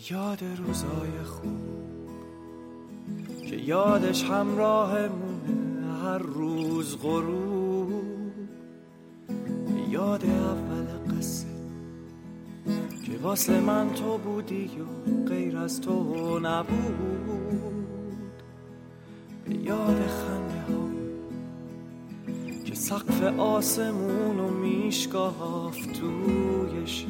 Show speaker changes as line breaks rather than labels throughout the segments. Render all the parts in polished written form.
یاد روزای خوب که یادش همراهمونه هر روز غروب، یاد اول قصه که واسه من تو بودی و غیر از تو نبود، یاد خنده ها که سقف آسمونو میشکافت توی شب،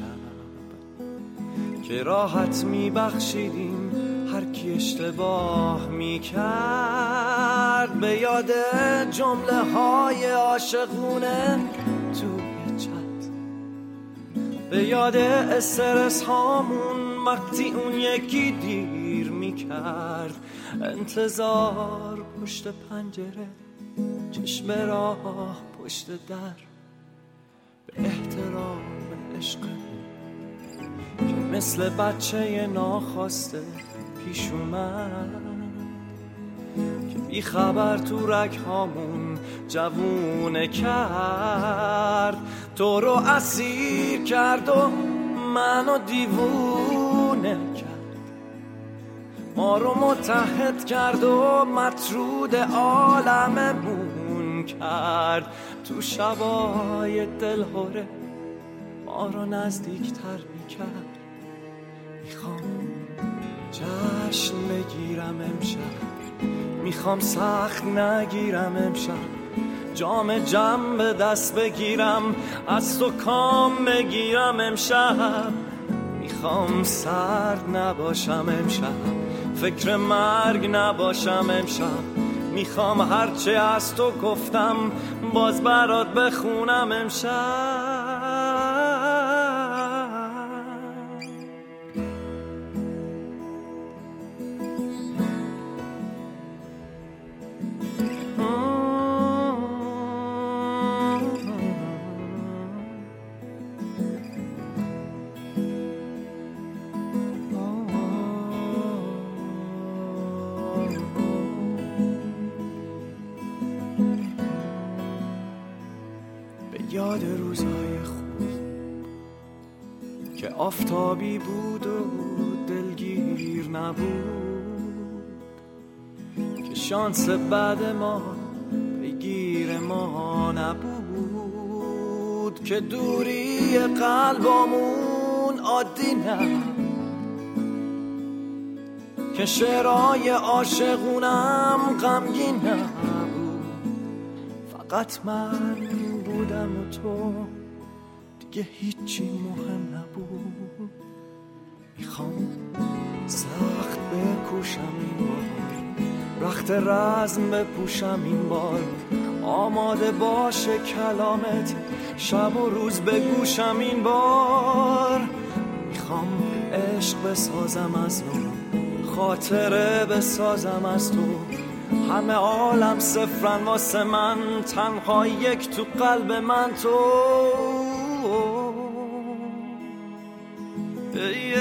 که راحت میبخشیدیم هر کی اشتباه میکرد، به یاد جمله های عاشقونه توی چت، به یاد استرس هامون وقتی اون یکی دیر میکرد، انتظار پشت پنجره، چشم راه پشت در، به احترام عشق که مثل بچه ناخواسته پیش اومد، که بی خبر تو رگ هامون جوونه کرد، تو رو اسیر کرد و منو دیوونه کرد، ما رو متحد کرد و مطرود عالممون کرد، تو شبای دلهوره ما رو نزدیکتر میکرد. میخوام جشن بگیرم امشب، میخوام سخت نگیرم امشب، جام جم به دست بگیرم، از تو کام بگیرم امشب، میخوام سرد نباشم امشب، فکر مرگ نباشم امشب، میخوام هرچه از تو گفتم باز برات بخونم امشب. یاد روزهای خوب که آفتابی بود و دلگیر نبود، که شانس بعد ما پیگیر ما نبود، که دوری قلبمون عادی نبود، که شعرهای عاشقونم غمگین نبود، فقط من بودم و تو دیگه هیچی مهم نبود. میخوام سخت بکوشم این بار، رخت رزم بپوشم این بار، آماده باشه کلامت شب و روز بگوشم این بار. میخوام عشق بسازم از نو، خاطره بسازم از تو، همه عالم صفرن واسه من، تنها یک تو قلب من تو.